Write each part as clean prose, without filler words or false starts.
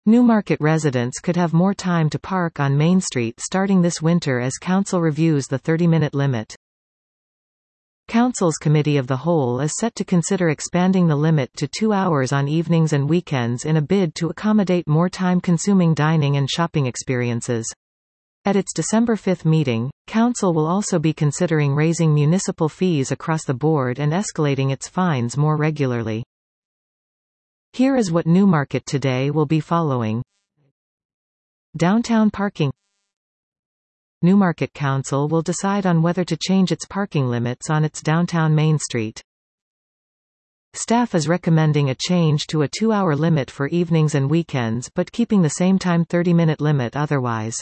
Newmarket residents could have more time to park on Main Street starting this winter as Council reviews the 30-minute limit. Council's Committee of the Whole is set to consider expanding the limit to 2 hours on evenings and weekends in a bid to accommodate more time-consuming dining and shopping experiences. At its December 5 meeting, Council will also be considering raising municipal fees across the board and escalating its fines more regularly. Here is what Newmarket today will be following. Downtown parking. Newmarket Council will decide on whether to change its parking limits on its downtown Main Street. Staff is recommending a change to a 2-hour limit for evenings and weekends but keeping the same time 30-minute limit otherwise.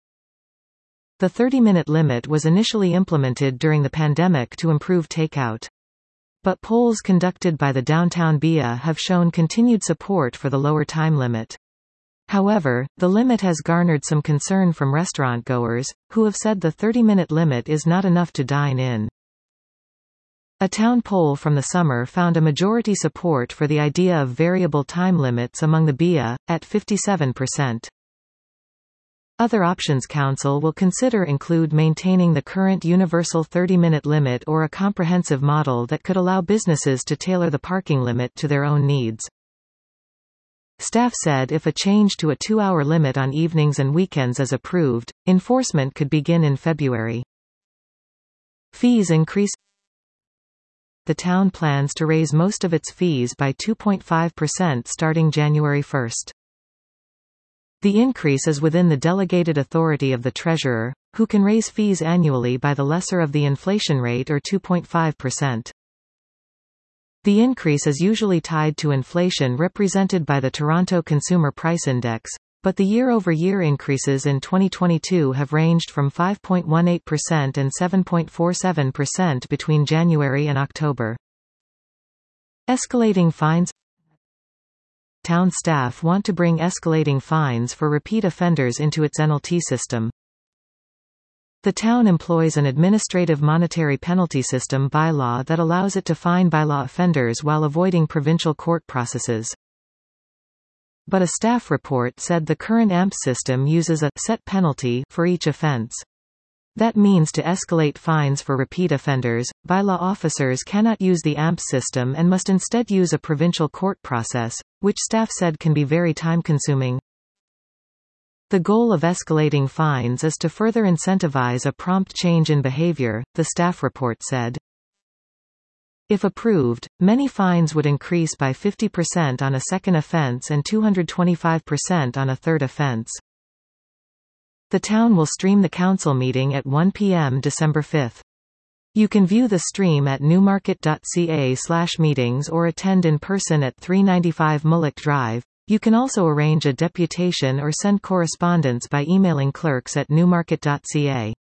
The 30-minute limit was initially implemented during the pandemic to improve takeout. But polls conducted by the Downtown BIA have shown continued support for the lower time limit. However, the limit has garnered some concern from restaurant-goers, who have said the 30-minute limit is not enough to dine in. A town poll from the summer found a majority support for the idea of variable time limits among the BIA, at 57%. Other options Council will consider include maintaining the current universal 30-minute limit or a comprehensive model that could allow businesses to tailor the parking limit to their own needs. Staff said if a change to a 2-hour limit on evenings and weekends is approved, enforcement could begin in February. Fees increase. The town plans to raise most of its fees by 2.5% starting January 1. The increase is within the delegated authority of the Treasurer, who can raise fees annually by the lesser of the inflation rate or 2.5%. The increase is usually tied to inflation represented by the Toronto Consumer Price Index, but the year-over-year increases in 2022 have ranged from 5.18% and 7.47% between January and October. Escalating fines. Town staff want to bring escalating fines for repeat offenders into its NLT system. The town employs an administrative monetary penalty system bylaw that allows it to fine bylaw offenders while avoiding provincial court processes. But a staff report said the current AMPS system uses a set penalty for each offence. That means to escalate fines for repeat offenders, bylaw officers cannot use the AMPS system and must instead use a provincial court process, which staff said can be very time-consuming. The goal of escalating fines is to further incentivize a prompt change in behavior, the staff report said. If approved, many fines would increase by 50% on a second offence and 225% on a third offence. The town will stream the council meeting at 1 p.m. December 5. You can view the stream at newmarket.ca/meetings or attend in person at 395 Mullock Drive. You can also arrange a deputation or send correspondence by emailing clerks@newmarket.ca.